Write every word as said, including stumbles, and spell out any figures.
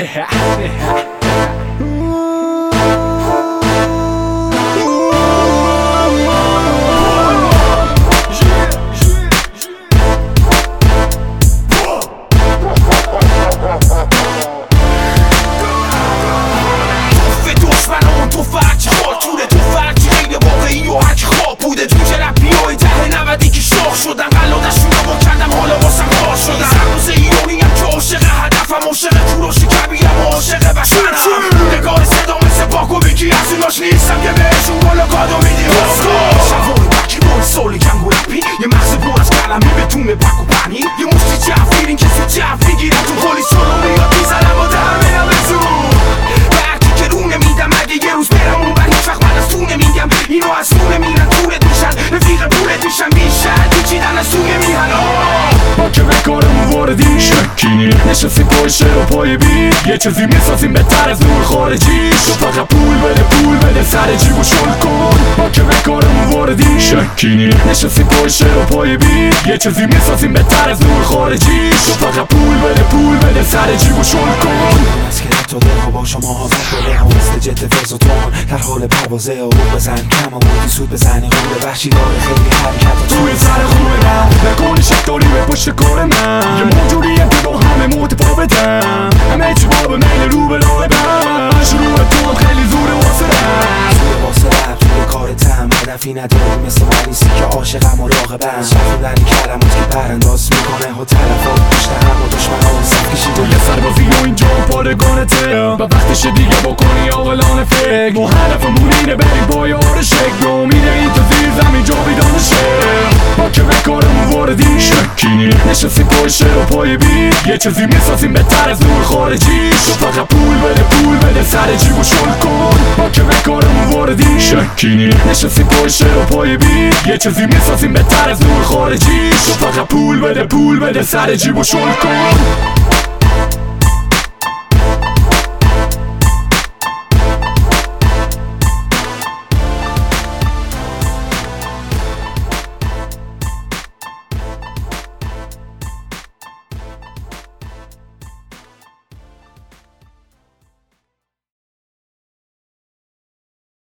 نیستم که بهشون بالا کادو میدی شوای بکی با سالی جنگ و رپی یه مغز پر از کلمی بتون بک و پنی یه مشتی جفگیرین که سو جف میگیرم تو پلیس شلو میاد میزنم و در میرم بزون به هرکی که رو نمیدم اگه یه روز برم اون بر هیچ وقت من از تو نمیگم اینو از تو نمیرن دورت میشن رفیق پولت میشن بیشتر دیچیدن از توی میهن ما که به کارمون واردی شکی نیم نشستیم پای شعر و پای بی یه چیزی میسازیم بهتر از نور خارجی شو فقط پول بده پول بده سر جیب و شل کن ما که به کارمون واردی شکی نیم نشستیم پای شعر و پای بی یه چیزی میسازیم بهتر از نور خارجی شو فقط پول بده پول بده سر جیب و شل کن از که تو دل با شما ها بده ها مثل جد فرزاتون در حال پروازه و بزن کم و بودی سود بزنی خوبه وحشی داره خیلی حرکت توی سر خوبه من نکنی شک داری به پشت کار من یه موجودیه که با همه متفاوتم همه چی با به میل رو به راه بر شروع تو خیلی زوره واسه رفت زوره واسه رفت توی کارتم هدفی نداری مثل مریسی که عاشقم و راقبم شخصیدنی کردم که پرنداز میکنه و طرفات پشت هم و دشمن ها صف کشید و یه سربازی و اینجا پادگانته و وقتش دیگه بکنی عاقلانه فکر ما هدفمون اینه بریم با یار شکل و میره این تو زیر زمین جا بیدان شکل ما که به کارمون واردی شکی نیم نشستیم پای شعر و پای بی یه چیزی میسازیم بهتر از نور خارجی شو فقط پول بده پول بده سر جیب و شل کن ما که به کارمون واردی شکی نیم نشستیم پای شعر و پای بی یه چیزی میسازیم بهتر از نور خارجی شو فقط پول بده پول بده سر جیب و شل کن